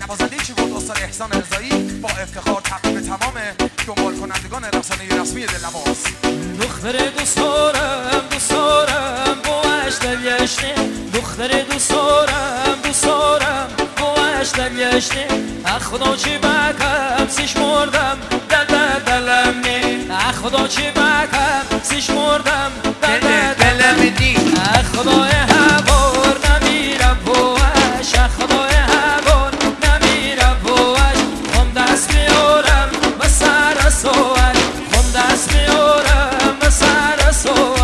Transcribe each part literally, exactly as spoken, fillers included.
نوازنده کیبورد استاد احسان رضایی با افتخار تقدیم تمام دنبال کنندگان رسانه رسمی دلنواز. دختر دوست دارم دوست دارم بوش دریشته، دختر دوست دارم دوست دارم بوش دریشته، خدا چی بکم سیش مردم دل دل دلم نی، خدا چی بکم سیش مردم دل دل دلم نی، خدای هوار نمیره بوش، خدای هوار نمیره بوش، خم دست میارم به سر سوش، خم دست میارم به سر سوش.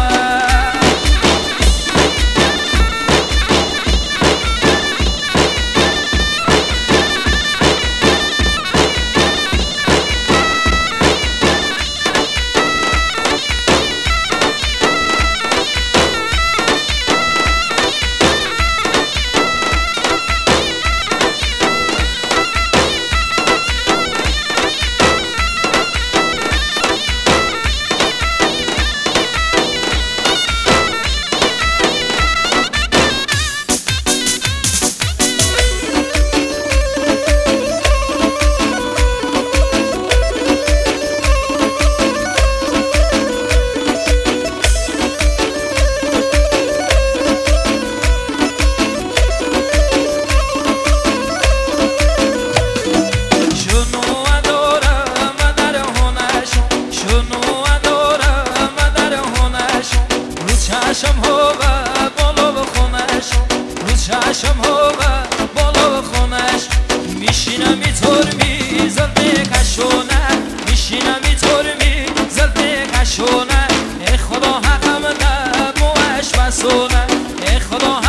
چشم هوا بالا و خونش، روز چشم هوا بالا و خونش، میشینم میطور می زلده کشونه، میشینم میطور می زلده کشونه، ای خدا حقم ده موش بسونه، ای خدا